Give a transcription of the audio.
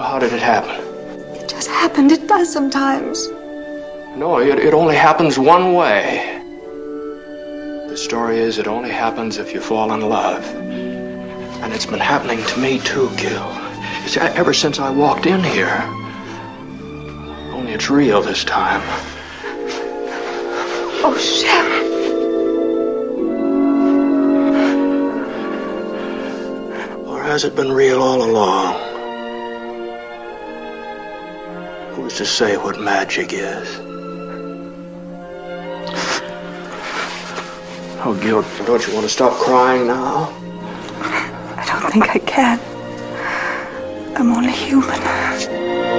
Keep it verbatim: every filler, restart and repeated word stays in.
How did it happen? It just happened. It does sometimes. No, it, it only happens one way. The story is it only happens if you fall in love. And it's been happening to me too, Gil. You see, I, ever since I walked in here. Only it's real this time. Oh, Sheriff. Or has it been real all along? Who's to say what magic is? Oh, Gil, don't you want to stop crying now? I don't think I can. I'm only human.